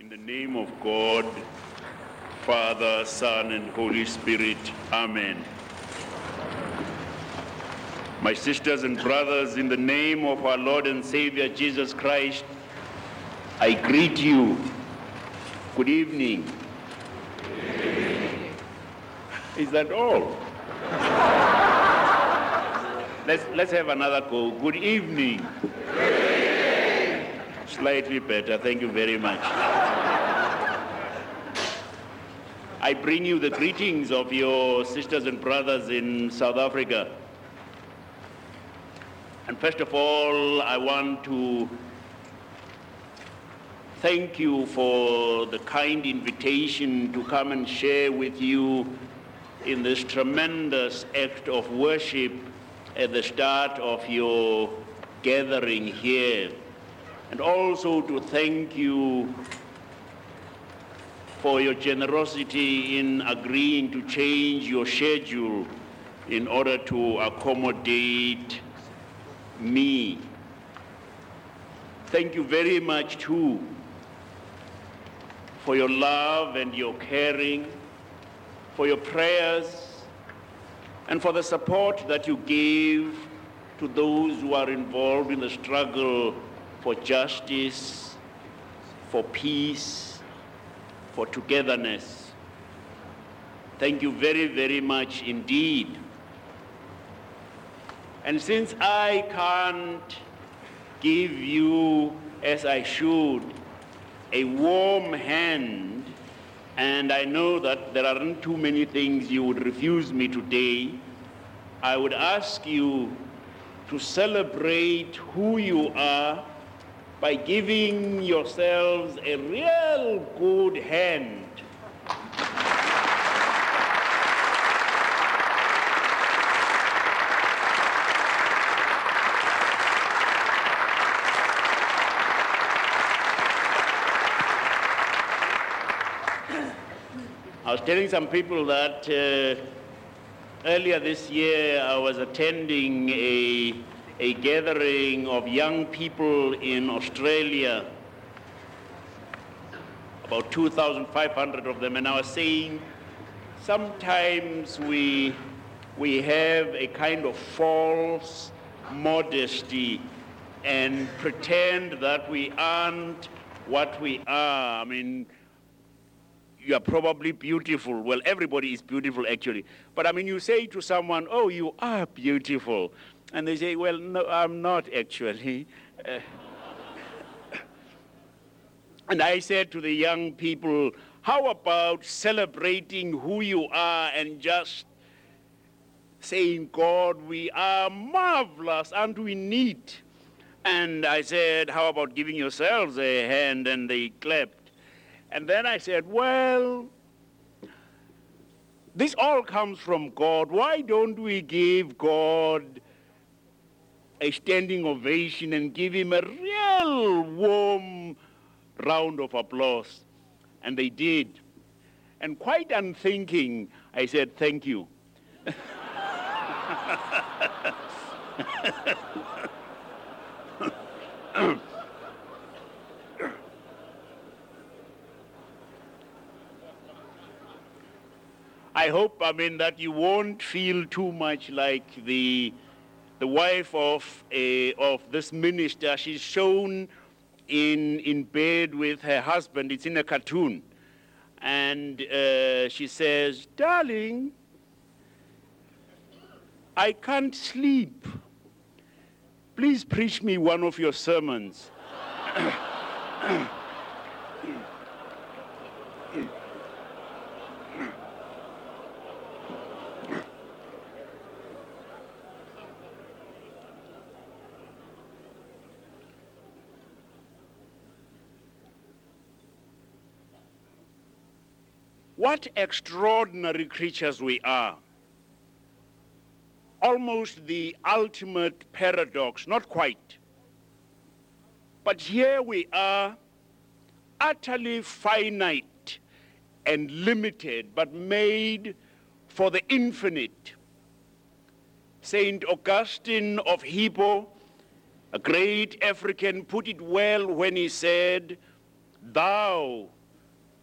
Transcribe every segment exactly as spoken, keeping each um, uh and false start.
In the name of God, Father, Son, and Holy Spirit, Amen. My sisters and brothers, in the name of our Lord and Savior Jesus Christ, I greet you. Good evening. Good evening. Is that all? let's, let's have another go. Good evening. Slightly better, thank you very much. I bring you the greetings of your sisters and brothers in South Africa. And first of all, I want to thank you for the kind invitation to come and share with you in this tremendous act of worship at the start of your gathering here. And also to thank you for your generosity in agreeing to change your schedule in order to accommodate me. Thank you very much too for your love and your caring, for your prayers, and for the support that you gave to those who are involved in the struggle for justice, for peace, for togetherness. Thank you very, very much indeed. And since I can't give you, as I should, a warm hand, and I know that there aren't too many things you would refuse me today, I would ask you to celebrate who you are by giving yourselves a real good hand. I was telling some people that uh, earlier this year I was attending a a gathering of young people in Australia, about two thousand five hundred of them, and I was saying sometimes we, we have a kind of false modesty and pretend that we aren't what we are. I mean, you are probably beautiful. Well, everybody is beautiful actually. But I mean, you say to someone, oh, you are beautiful. And they say, well, no, I'm not actually. Uh, and I said to the young people, how about celebrating who you are and just saying, God, we are marvelous, aren't we neat? And I said, how about giving yourselves a hand? And they clapped. And then I said, well, this all comes from God. Why don't we give God a standing ovation and give him a real warm round of applause? And they did. And quite unthinking, I said, thank you. I hope, I mean, that you won't feel too much like the the wife of a, of this minister. She's shown in in bed with her husband. It's in a cartoon. And uh, she says, darling, I can't sleep. Please preach me one of your sermons. What extraordinary creatures we are. Almost the ultimate paradox, not quite. But here we are, utterly finite and limited, but made for the infinite. Saint Augustine of Hippo, a great African, put it well when he said, thou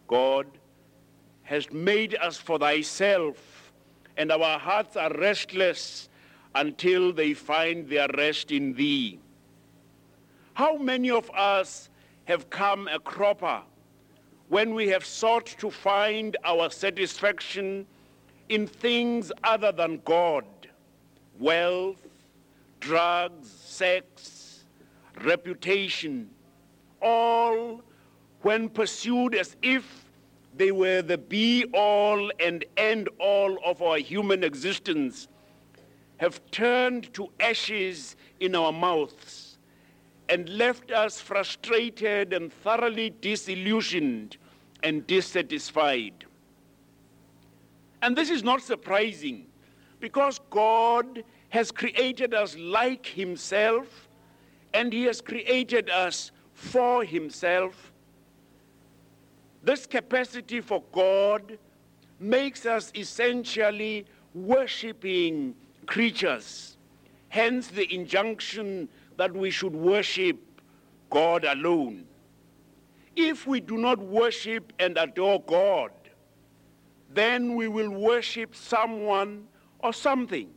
God, hast made us for thyself, and our hearts are restless until they find their rest in thee. How many of us have come a cropper when we have sought to find our satisfaction in things other than God, wealth, drugs, sex, reputation, all when pursued as if they were the be-all and end-all of our human existence, have turned to ashes in our mouths and left us frustrated and thoroughly disillusioned and dissatisfied. And this is not surprising, because God has created us like himself, and he has created us for himself. This capacity for God makes us essentially worshiping creatures. Hence the injunction that we should worship God alone. If we do not worship and adore God, then we will worship someone or something.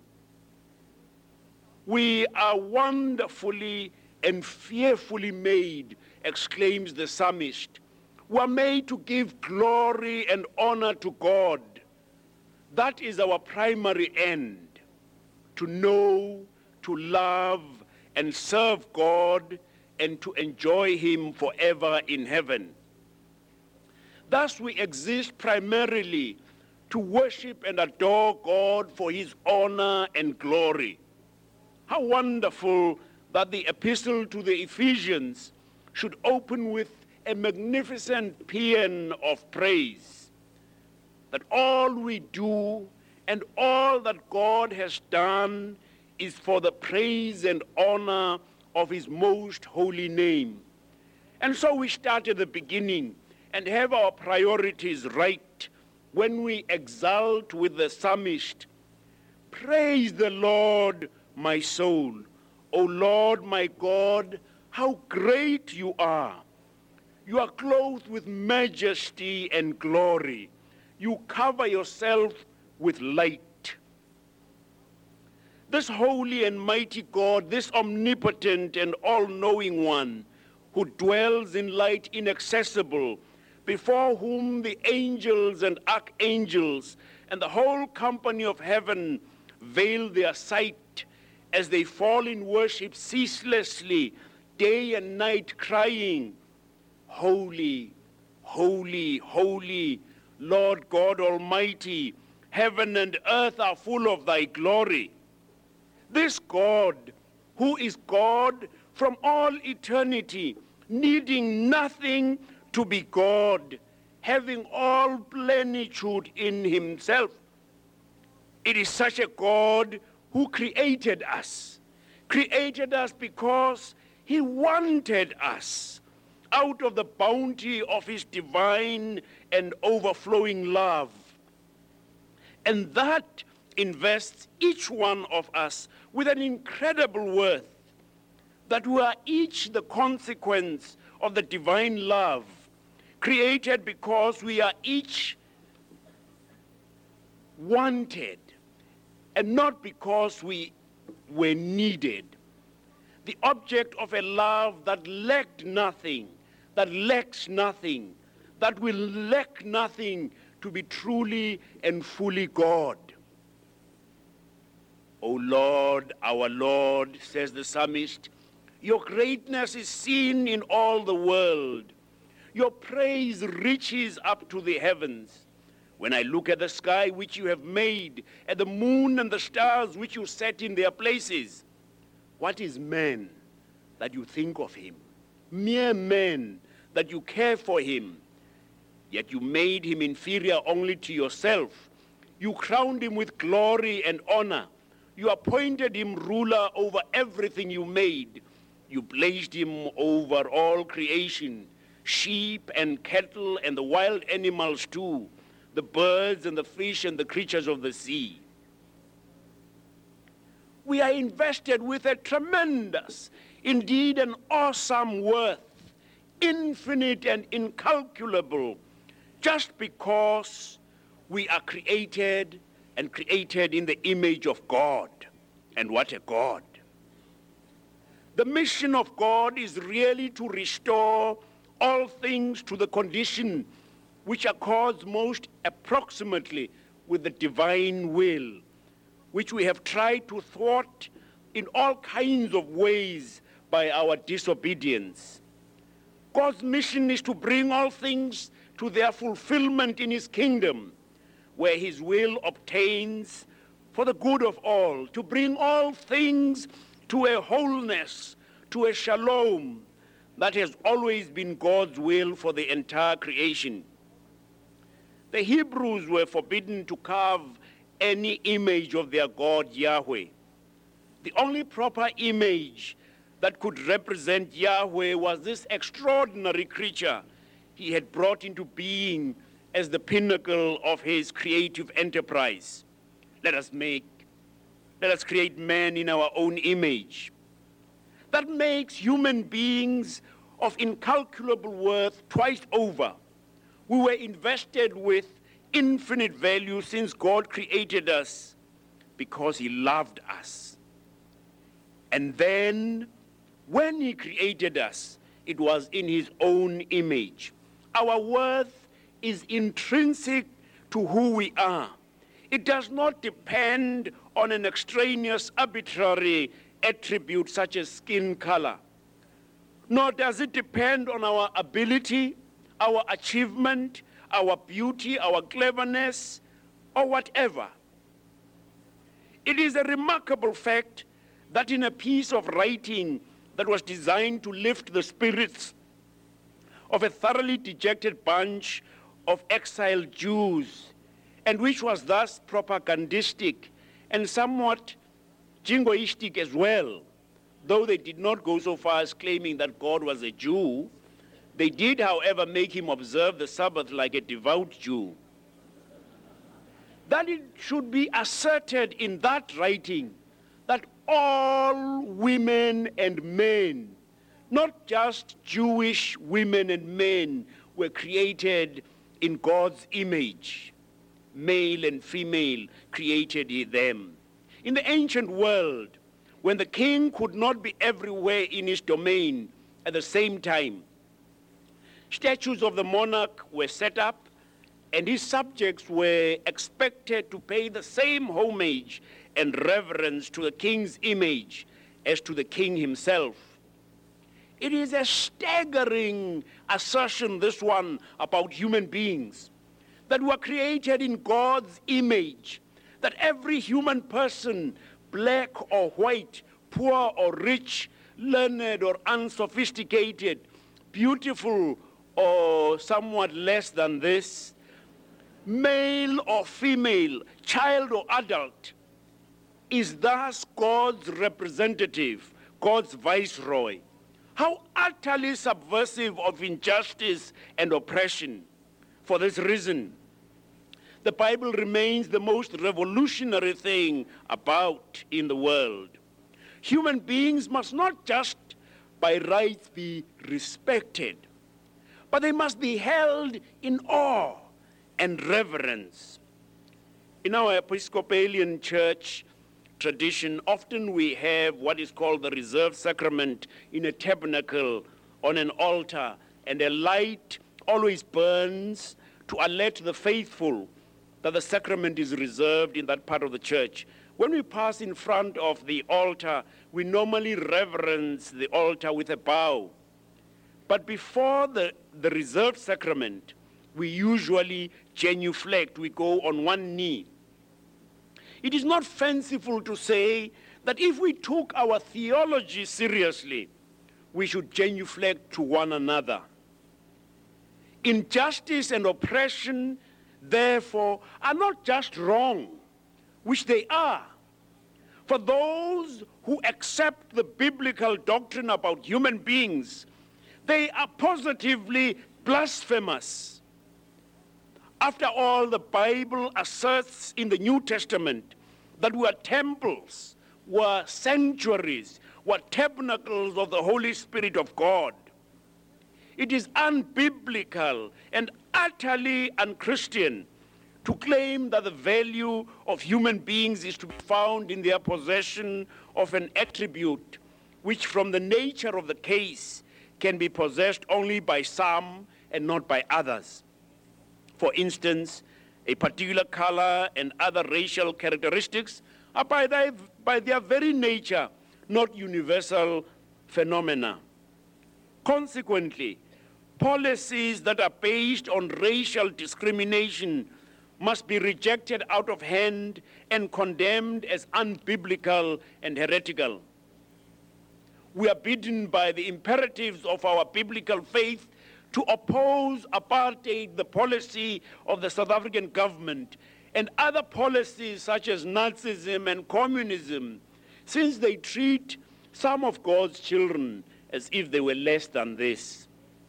We are wonderfully and fearfully made, exclaims the psalmist. We are made to give glory and honor to God. That is our primary end, to know, to love, and serve God, and to enjoy him forever in heaven. Thus we exist primarily to worship and adore God for his honor and glory. How wonderful that the epistle to the Ephesians should open with a magnificent paean of praise, that all we do and all that God has done is for the praise and honor of his most holy name. And so we start at the beginning and have our priorities right when we exult with the psalmist, "Praise the Lord, my soul. O Lord, my God, how great you are. You are clothed with majesty and glory. You cover yourself with light." This holy and mighty God, this omnipotent and all-knowing one, who dwells in light inaccessible, before whom the angels and archangels and the whole company of heaven veil their sight as they fall in worship ceaselessly, day and night, crying, "Holy, holy, holy, Lord God Almighty, heaven and earth are full of thy glory." This God, who is God from all eternity, needing nothing to be God, having all plenitude in himself. It is such a God who created us, created us because he wanted us out of the bounty of his divine and overflowing love. And that invests each one of us with an incredible worth, that we are each the consequence of the divine love, created because we are each wanted, and not because we were needed. The object of a love that lacked nothing, that lacks nothing, that will lack nothing to be truly and fully God. O Lord, our Lord, says the psalmist, your greatness is seen in all the world. Your praise reaches up to the heavens. When I look at the sky which you have made, at the moon and the stars which you set in their places, what is man that you think of him? Mere man that you care for him. Yet you made him inferior only to yourself. You crowned him with glory and honor. You appointed him ruler over everything you made. You placed him over all creation, sheep and cattle and the wild animals too, the birds and the fish and the creatures of the sea. We are invested with a tremendous, indeed an awesome worth, infinite and incalculable, just because we are created and created in the image of God. And what a God. The mission of God is really to restore all things to the condition which accords most approximately with the divine will, which we have tried to thwart in all kinds of ways by our disobedience. God's mission is to bring all things to their fulfillment in his kingdom, where his will obtains for the good of all, to bring all things to a wholeness, to a shalom that has always been God's will for the entire creation. The Hebrews were forbidden to carve any image of their God Yahweh. The only proper image that could represent Yahweh was this extraordinary creature he had brought into being as the pinnacle of his creative enterprise. Let us make, let us create man in our own image. That makes human beings of incalculable worth twice over. We were invested with infinite value since God created us because he loved us. And then, when he created us, it was in his own image. Our worth is intrinsic to who we are. It does not depend on an extraneous, arbitrary attribute such as skin color. Nor does it depend on our ability, our achievement, our beauty, our cleverness, or whatever. It is a remarkable fact that in a piece of writing that was designed to lift the spirits of a thoroughly dejected bunch of exiled Jews, and which was thus propagandistic and somewhat jingoistic as well, though they did not go so far as claiming that God was a Jew. They did, however, make him observe the Sabbath like a devout Jew. That it should be asserted in that writing that all women and men, not just Jewish women and men, were created in God's image. Male and female created he them. In the ancient world, when the king could not be everywhere in his domain at the same time, statues of the monarch were set up, and his subjects were expected to pay the same homage and reverence to the king's image as to the king himself. It is a staggering assertion, this one, about human beings, that were created in God's image, that every human person, black or white, poor or rich, learned or unsophisticated, beautiful or somewhat less than this, male or female, child or adult, is thus God's representative, God's viceroy. How utterly subversive of injustice and oppression. For this reason, the Bible remains the most revolutionary thing about in the world. Human beings must not just by rights be respected, but they must be held in awe and reverence. In our Episcopalian church tradition, often we have what is called the reserved sacrament in a tabernacle on an altar, and a light always burns to alert the faithful that the sacrament is reserved in that part of the church. When we pass in front of the altar, we normally reverence the altar with a bow. But before the, the reserved sacrament, we usually genuflect, we go on one knee. It is not fanciful to say that if we took our theology seriously, we should genuflect to one another. Injustice and oppression, therefore, are not just wrong, which they are. For those who accept the biblical doctrine about human beings, they are positively blasphemous. After all, the Bible asserts in the New Testament that were temples, were sanctuaries, were tabernacles of the Holy Spirit of God. It is unbiblical and utterly unchristian to claim that the value of human beings is to be found in their possession of an attribute which from the nature of the case can be possessed only by some and not by others. For instance, a particular color and other racial characteristics are by their, by their very nature not universal phenomena. Consequently, policies that are based on racial discrimination must be rejected out of hand and condemned as unbiblical and heretical. We are bidden by the imperatives of our biblical faith to oppose apartheid, the policy of the South African government, and other policies such as Nazism and communism, since they treat some of God's children as if they were less than this.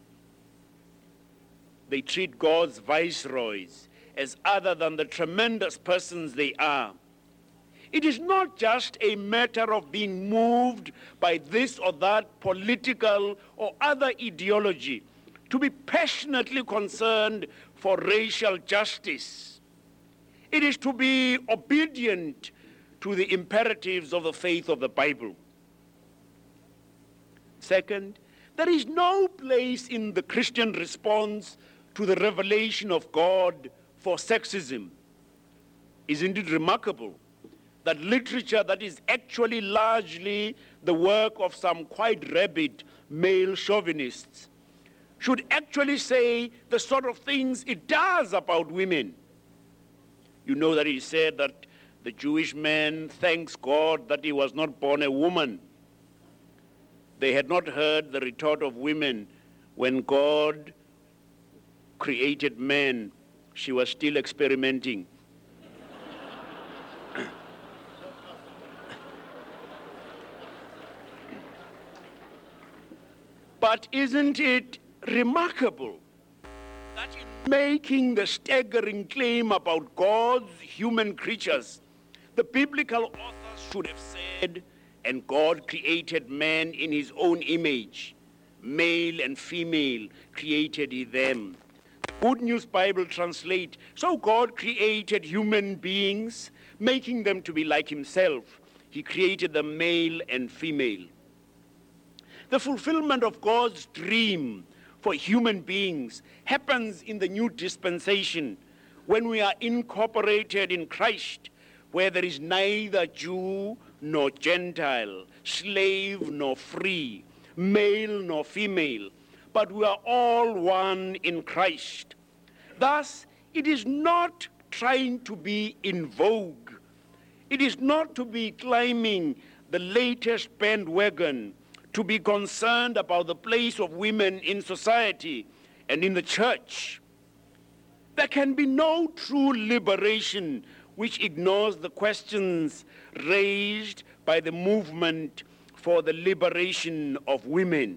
They treat God's viceroys as other than the tremendous persons they are. It is not just a matter of being moved by this or that political or other ideology to be passionately concerned for racial justice. It is to be obedient to the imperatives of the faith of the Bible. Second, there is no place in the Christian response to the revelation of God for sexism. Isn't it remarkable that literature that is actually largely the work of some quite rabid male chauvinists should actually say the sort of things it does about women? You know that he said that the Jewish man thanks God that he was not born a woman. They had not heard the retort of women. When God created man, she was still experimenting. But isn't it remarkable that in making the staggering claim about God's human creatures, the biblical authors should have said, and God created man in his own image, male and female created he them. Good News Bible translate, so God created human beings, making them to be like himself. He created them male and female. The fulfillment of God's dream for human beings happens in the new dispensation when we are incorporated in Christ, where there is neither Jew nor Gentile, slave nor free, male nor female, but we are all one in Christ. Thus, it is not trying to be in vogue. It is not to be climbing the latest bandwagon, to be concerned about the place of women in society and in the church. There can be no true liberation which ignores the questions raised by the movement for the liberation of women.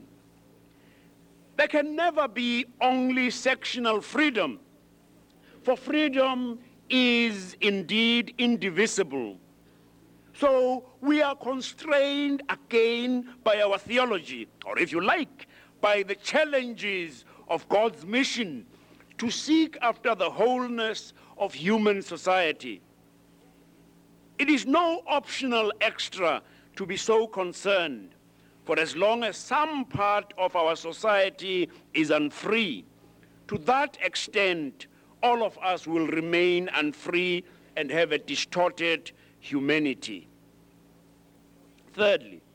There can never be only sectional freedom, for freedom is indeed indivisible. So we are constrained again by our theology, or if you like, by the challenges of God's mission to seek after the wholeness of human society. It is no optional extra to be so concerned, for as long as some part of our society is unfree, to that extent, all of us will remain unfree and have a distorted humanity. Thirdly,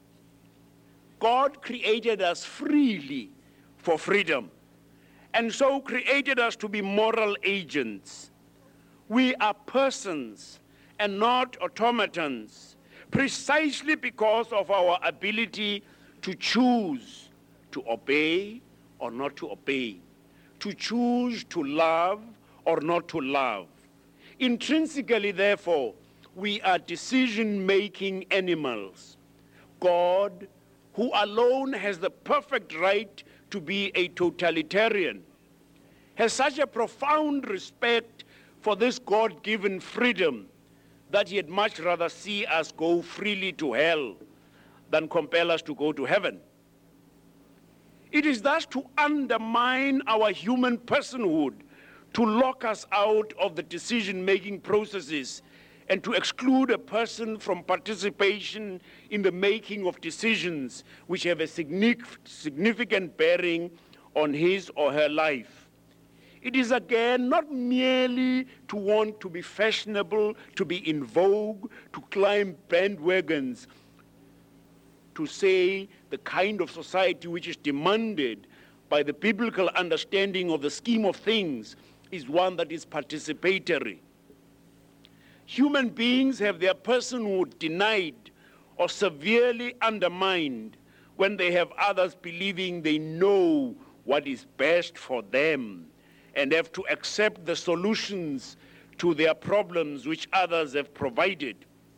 God created us freely for freedom, and so created us to be moral agents. We are persons and not automatons, precisely because of our ability to choose to obey or not to obey, to choose to love or not to love. Intrinsically, therefore, we are decision-making animals. God, who alone has the perfect right to be a totalitarian, has such a profound respect for this God-given freedom that he'd much rather see us go freely to hell than compel us to go to heaven. It is thus to undermine our human personhood, to lock us out of the decision-making processes, and to exclude a person from participation in the making of decisions which have a significant bearing on his or her life. It is again not merely to want to be fashionable, to be in vogue, to climb bandwagons, to say the kind of society which is demanded by the biblical understanding of the scheme of things is one that is participatory. Human beings have their personhood denied or severely undermined when they have others believing they know what is best for them and have to accept the solutions to their problems which others have provided.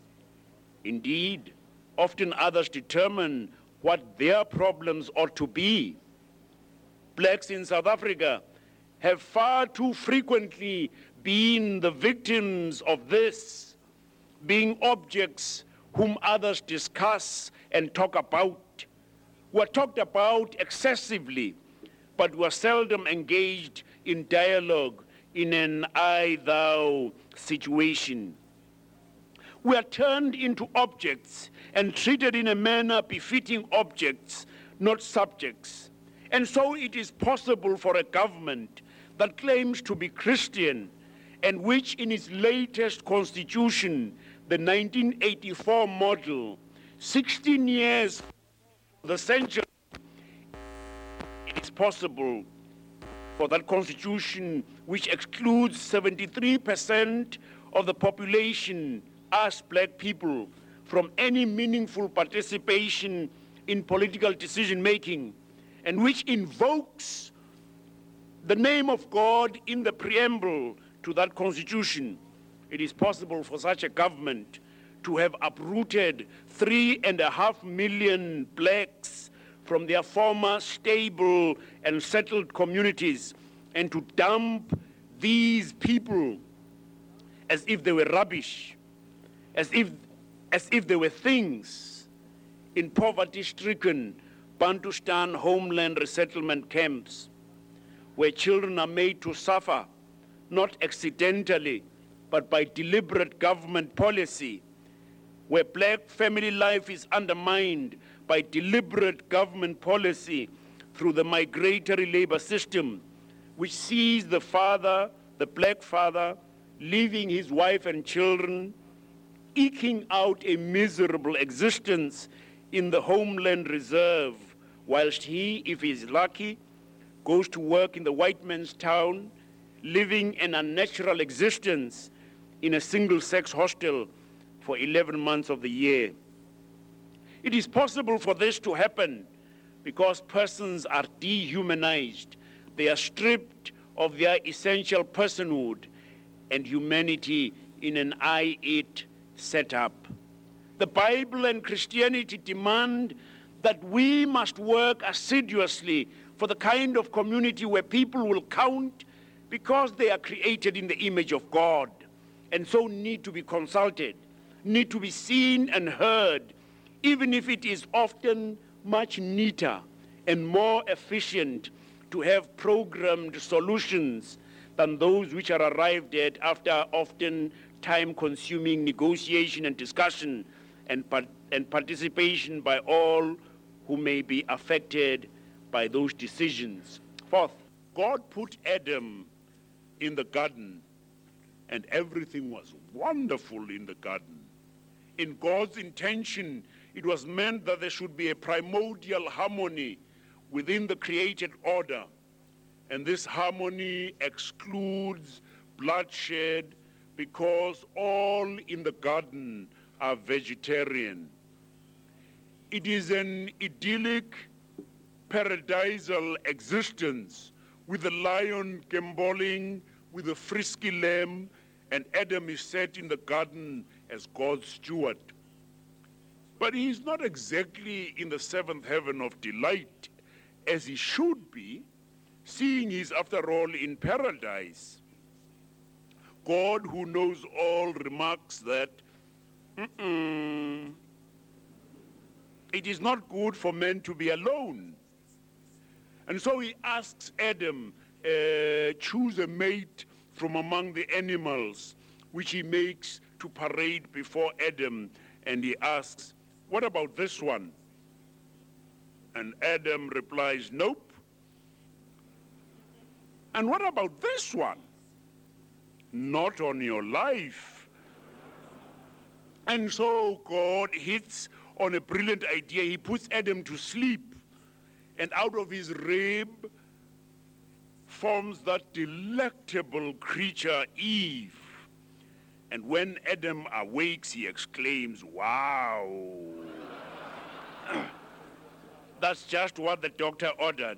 Indeed, often others determine what their problems ought to be. Blacks in South Africa have far too frequently been the victims of this, being objects whom others discuss and talk about, were talked about excessively, but were seldom engaged in dialogue in an I-thou situation. We are turned into objects and treated in a manner befitting objects, not subjects. And so it is possible for a government that claims to be Christian and which in its latest constitution, the nineteen eighty-four model, sixteen years the century, it's possible for that constitution which excludes seventy-three percent of the population, us black people, from any meaningful participation in political decision-making, and which invokes the name of God in the preamble to that constitution. It is possible for such a government to have uprooted three and a half million blacks from their former stable and settled communities and to dump these people as if they were rubbish, as if, as if they were things in poverty-stricken Bantustan homeland resettlement camps, where children are made to suffer, not accidentally, but by deliberate government policy, where black family life is undermined by deliberate government policy through the migratory labor system, which sees the father, the black father, leaving his wife and children, eking out a miserable existence in the homeland reserve, whilst he, if he's lucky, goes to work in the white man's town, living an unnatural existence in a single-sex hostel for eleven months of the year. It is possible for this to happen because persons are dehumanized. They are stripped of their essential personhood and humanity in an I-it setup. The Bible and Christianity demand that we must work assiduously for the kind of community where people will count because they are created in the image of God and so need to be consulted, need to be seen and heard, even if it is often much neater and more efficient to have programmed solutions than those which are arrived at after often time-consuming negotiation and discussion and, part and participation by all who may be affected by those decisions. Fourth, God put Adam in the garden, and everything was wonderful in the garden. In God's intention, it was meant that there should be a primordial harmony within the created order, and this harmony excludes bloodshed because all in the garden are vegetarian. It is an idyllic, paradisal existence with the lion gambolling with a frisky lamb, and Adam is set in the garden as God's steward. But he is not exactly in the seventh heaven of delight, as he should be, seeing he is, after all, in paradise. God, who knows all, remarks that Mm-mm. it is not good for men to be alone. And so he asks Adam, uh, choose a mate from among the animals, which he makes to parade before Adam. And he asks, what about this one? And Adam replies, nope. And what about this one? Not on your life. And so God hits on a brilliant idea. He puts Adam to sleep, and out of his rib forms that delectable creature, Eve. And when Adam awakes, he exclaims, wow. That's just what the doctor ordered.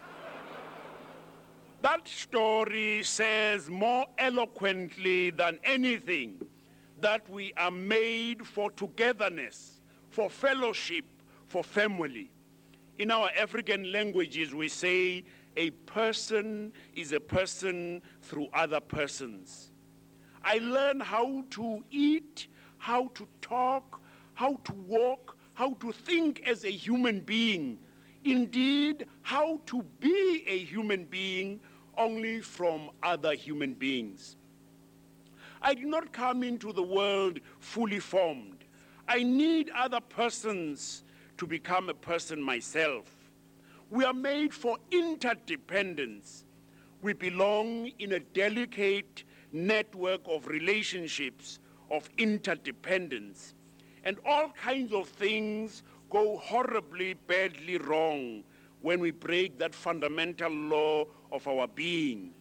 That story says more eloquently than anything that we are made for togetherness, for fellowship, for family. In our African languages, we say a person is a person through other persons. I learn how to eat, how to talk, how to walk, how to think as a human being. Indeed, how to be a human being only from other human beings. I did not come into the world fully formed. I need other persons to become a person myself. We are made for interdependence. We belong in a delicate network of relationships, of interdependence. And all kinds of things go horribly, badly wrong when we break that fundamental law of our being.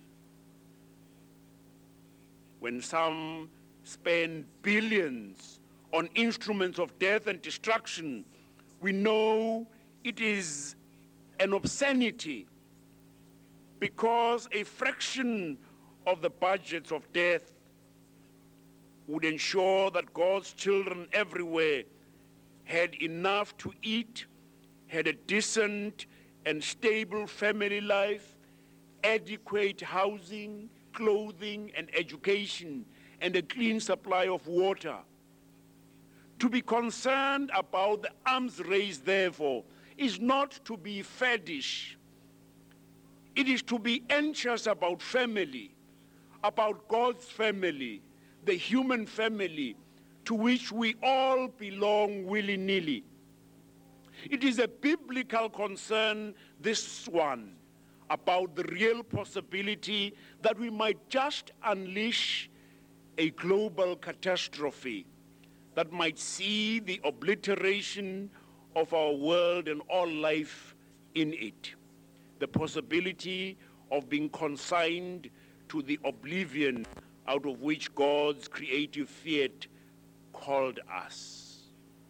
When some spend billions on instruments of death and destruction, we know it is an obscenity, because a fraction of the budgets of death would ensure that God's children everywhere had enough to eat, had a decent and stable family life, adequate housing, clothing, and education, and a clean supply of water. To be concerned about the arms race, therefore, is not to be faddish. It is to be anxious about family, about God's family, the human family, to which we all belong willy-nilly. It is a biblical concern, this one, about the real possibility that we might just unleash a global catastrophe that might see the obliteration of our world and all life in it. The possibility of being consigned to the oblivion out of which God's creative fiat called us.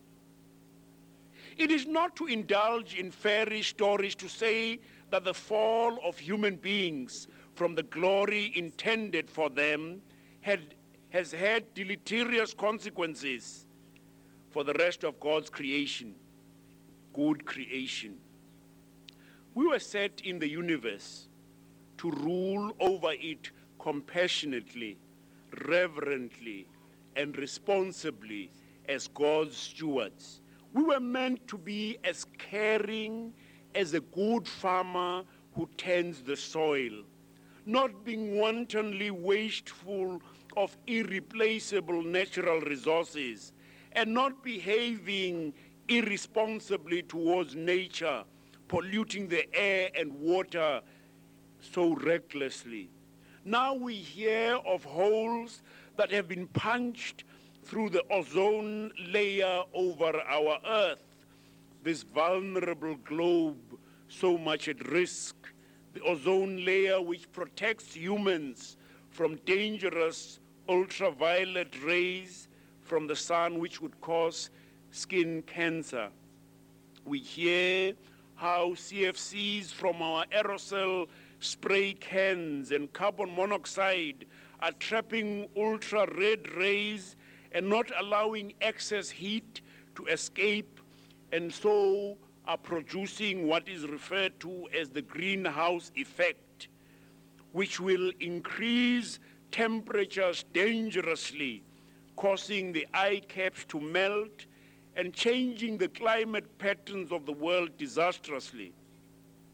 It is not to indulge in fairy stories to say that the fall of human beings from the glory intended for them had, has had deleterious consequences for the rest of God's creation, good creation. We were set in the universe to rule over it compassionately, reverently, and responsibly as God's stewards. We were meant to be as caring as a good farmer who tends the soil, not being wantonly wasteful of irreplaceable natural resources, and not behaving irresponsibly towards nature, polluting the air and water so recklessly. Now we hear of holes that have been punched through the ozone layer over our Earth, this vulnerable globe so much at risk, the ozone layer which protects humans from dangerous ultraviolet rays from the sun, which would cause skin cancer. We hear how C F Cs from our aerosol spray cans and carbon monoxide are trapping ultra-red rays and not allowing excess heat to escape, and so are producing what is referred to as the greenhouse effect, which will increase temperatures dangerously, causing the ice caps to melt and changing the climate patterns of the world disastrously.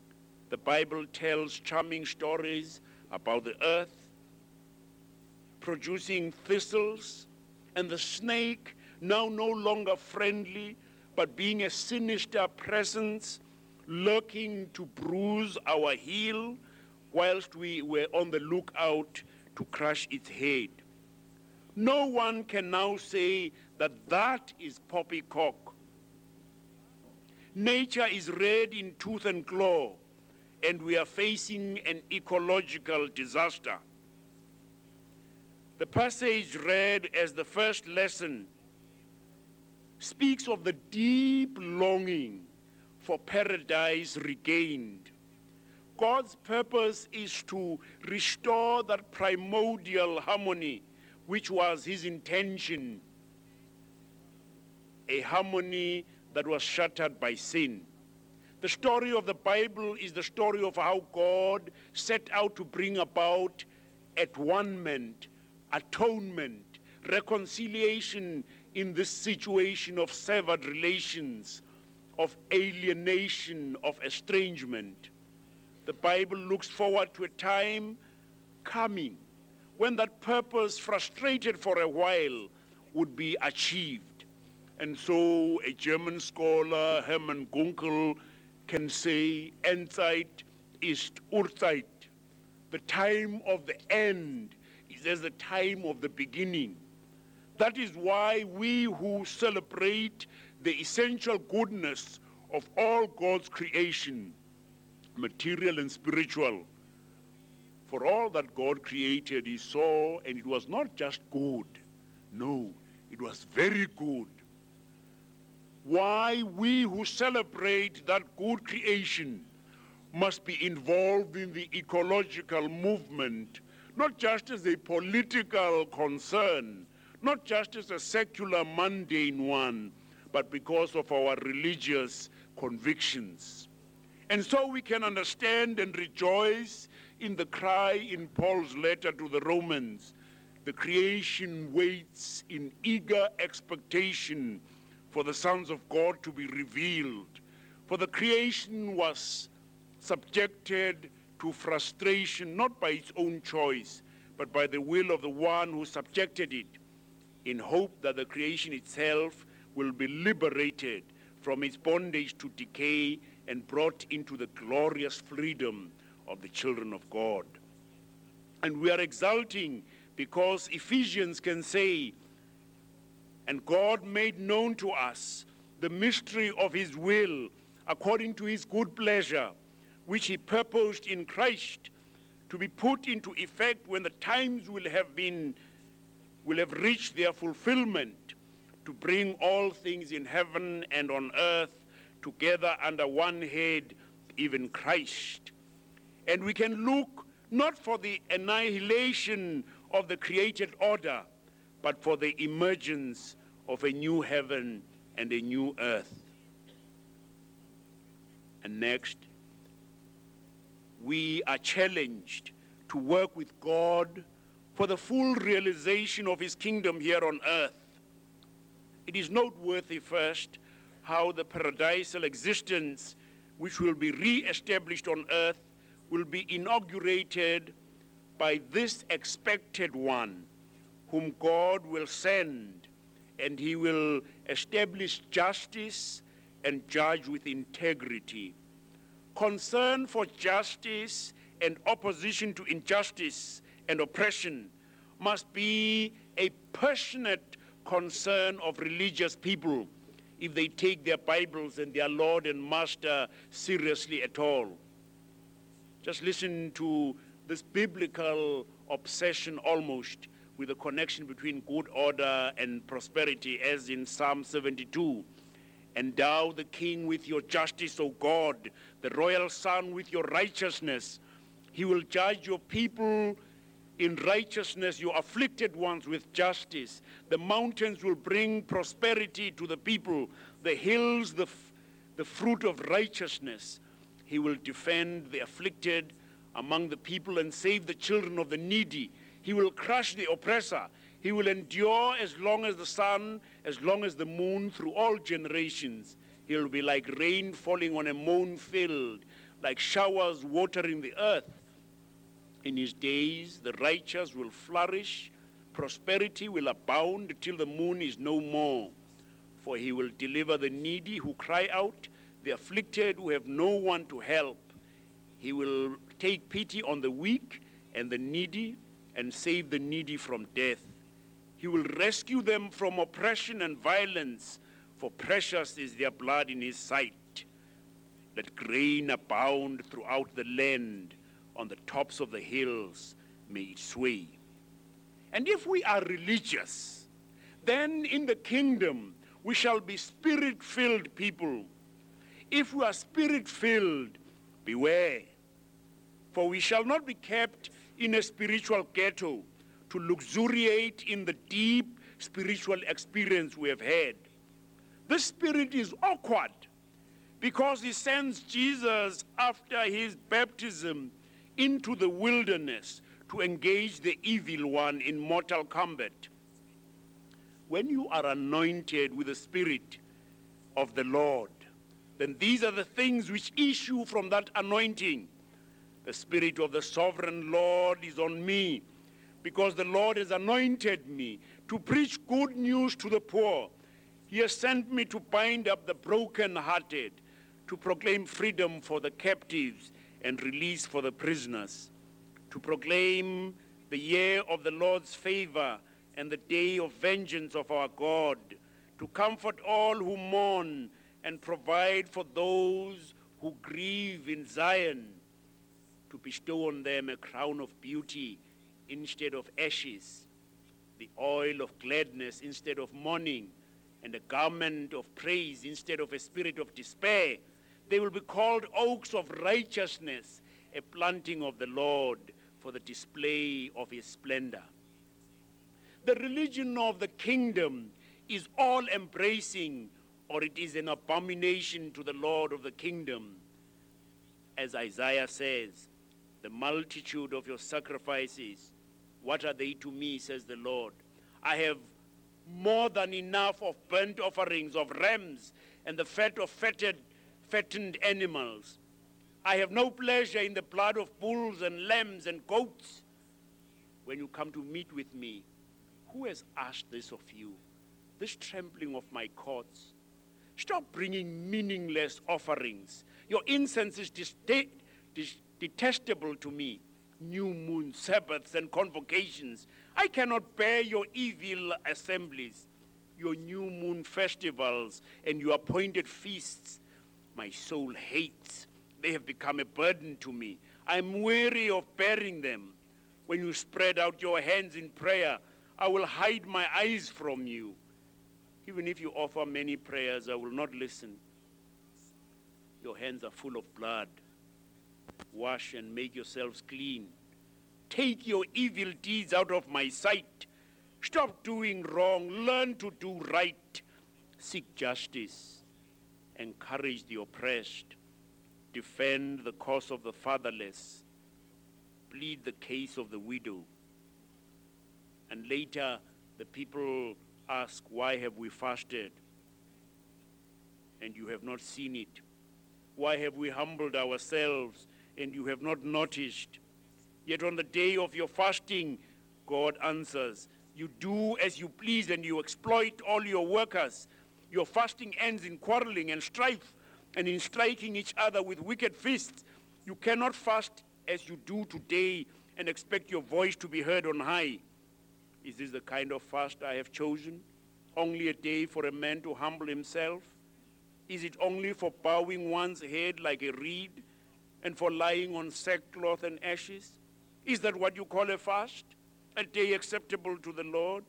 The Bible tells charming stories about the earth producing thistles, and the snake, now no longer friendly, but being a sinister presence, lurking to bruise our heel, whilst we were on the lookout to crush its head. No one can now say that that is poppycock. Nature is red in tooth and claw, and we are facing an ecological disaster. The passage read as the first lesson speaks of the deep longing for paradise regained. God's purpose is to restore that primordial harmony which was his intention, a harmony that was shattered by sin. The story of the Bible is the story of how God set out to bring about at-one-ment, atonement, reconciliation in this situation of severed relations, of alienation, of estrangement. The Bible looks forward to a time coming when that purpose, frustrated for a while, would be achieved. And so a German scholar, Hermann Gunkel, can say, Endzeit ist Urzeit. The time of the end is as the time of the beginning. That is why we who celebrate the essential goodness of all God's creation, material and spiritual, for all that God created, he saw, and it was not just good. No, it was very good. Why we who celebrate that good creation must be involved in the ecological movement, not just as a political concern, not just as a secular mundane one, but because of our religious convictions. And so we can understand and rejoice in the cry in Paul's letter to the Romans. The creation waits in eager expectation for the sons of God to be revealed. For the creation was subjected to frustration, not by its own choice, but by the will of the one who subjected it, in hope that the creation itself will be liberated from its bondage to decay and brought into the glorious freedom of the children of God. And we are exulting because Ephesians can say, and God made known to us the mystery of his will according to his good pleasure, which he purposed in Christ to be put into effect when the times will have been, will have reached their fulfillment, to bring all things in heaven and on earth together under one head, even Christ. And we can look not for the annihilation of the created order, but for the emergence of a new heaven and a new earth. And next, we are challenged to work with God for the full realization of his kingdom here on earth. It is noteworthy first how the paradisal existence which will be re-established on earth will be inaugurated by this expected one whom God will send, and he will establish justice and judge with integrity. Concern for justice and opposition to injustice and oppression must be a passionate concern of religious people if they take their Bibles and their Lord and Master seriously at all. Just listen to this biblical obsession almost with the connection between good order and prosperity, as in Psalm seventy-two. Endow the king with your justice, O God, the royal son with your righteousness. He will judge your people in righteousness, your afflicted ones with justice. The mountains will bring prosperity to the people, the hills the, f- the fruit of righteousness. He will defend the afflicted among the people and save the children of the needy. He will crush the oppressor. He will endure as long as the sun, as long as the moon, through all generations. He will be like rain falling on a mown field, like showers watering the earth. In his days, the righteous will flourish, prosperity will abound till the moon is no more. For he will deliver the needy who cry out, the afflicted who have no one to help. He will take pity on the weak and the needy and save the needy from death. He will rescue them from oppression and violence, for precious is their blood in his sight. Let grain abound throughout the land, on the tops of the hills may it sway. And if we are religious, then in the kingdom we shall be spirit-filled people. If we are spirit-filled, beware, for we shall not be kept in a spiritual ghetto to luxuriate in the deep spiritual experience we have had. This spirit is awkward because he sends Jesus after his baptism into the wilderness to engage the evil one in mortal combat. When you are anointed with the Spirit of the Lord, then these are the things which issue from that anointing. The Spirit of the sovereign Lord is on me, because the Lord has anointed me to preach good news to the poor. He has sent me to bind up the brokenhearted, to proclaim freedom for the captives and release for the prisoners, to proclaim the year of the Lord's favor and the day of vengeance of our God, to comfort all who mourn and provide for those who grieve in Zion, to bestow on them a crown of beauty instead of ashes, the oil of gladness instead of mourning, and a garment of praise instead of a spirit of despair. They will be called oaks of righteousness, a planting of the Lord for the display of his splendor. The religion of the kingdom is all-embracing, or it is an abomination to the Lord of the kingdom. As Isaiah says, the multitude of your sacrifices, what are they to me, says the Lord? I have more than enough of burnt offerings, of rams, and the fat of fatted, fattened animals. I have no pleasure in the blood of bulls and lambs and goats. When you come to meet with me, who has asked this of you, this trampling of my courts? Stop bringing meaningless offerings. Your incense is diste- dis- detestable to me. New moon, Sabbaths, and convocations. I cannot bear your evil assemblies, your new moon festivals, and your appointed feasts. My soul hates. They have become a burden to me. I am weary of bearing them. When you spread out your hands in prayer, I will hide my eyes from you. Even if you offer many prayers, I will not listen. Your hands are full of blood. Wash and make yourselves clean. Take your evil deeds out of my sight. Stop doing wrong. Learn to do right. Seek justice. Encourage the oppressed. Defend the cause of the fatherless. Plead the case of the widow. And later, the people ask, why have we fasted? And you have not seen it. Why have we humbled ourselves and you have not noticed? Yet on the day of your fasting, God answers, you do as you please and you exploit all your workers. Your fasting ends in quarreling and strife and in striking each other with wicked fists. You cannot fast as you do today and expect your voice to be heard on high. Is this the kind of fast I have chosen? Only a day for a man to humble himself? Is it only for bowing one's head like a reed and for lying on sackcloth and ashes? Is that what you call a fast? A day acceptable to the Lord?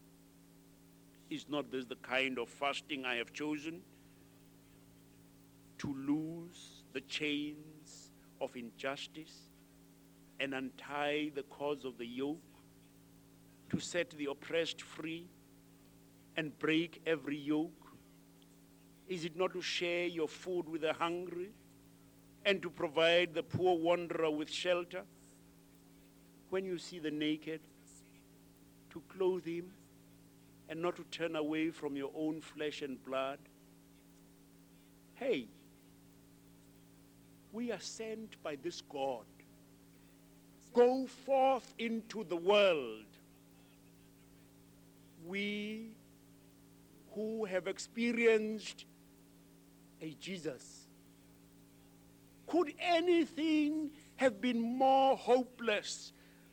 Is not this the kind of fasting I have chosen? To loose the chains of injustice and untie the cords of the yoke, to set the oppressed free and break every yoke? Is it not to share your food with the hungry and to provide the poor wanderer with shelter? When you see the naked, to clothe him and not to turn away from your own flesh and blood? Hey, We are sent by this God. Go forth into the world. We who have experienced a Jesus. Could anything have been more hopeless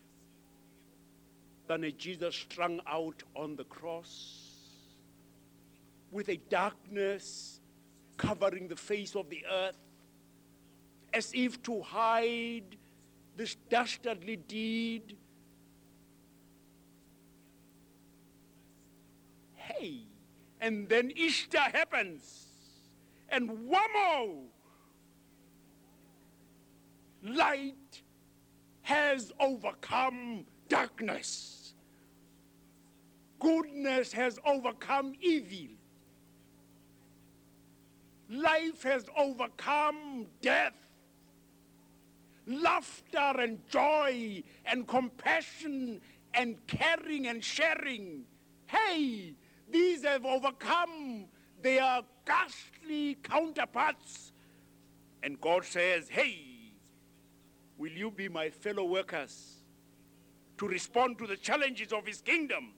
than a Jesus strung out on the cross with a darkness covering the face of the earth, as if to hide this dastardly deed? Hey, and then Easter happens, and whammo! Light has overcome darkness. Goodness has overcome evil. Life has overcome death. Laughter and joy and compassion and caring and sharing. Hey, these have overcome their ghastly counterparts. And God says, hey, will you be my fellow workers to respond to the challenges of his kingdom?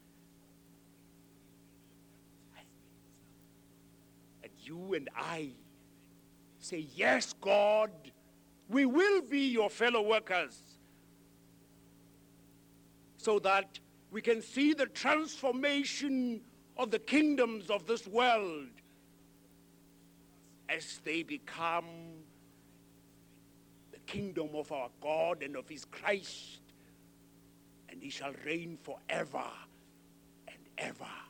And you and I say, yes, God, we will be your fellow workers, so that we can see the transformation of the kingdoms of this world as they become the kingdom of our God and of his Christ, and he shall reign forever and ever.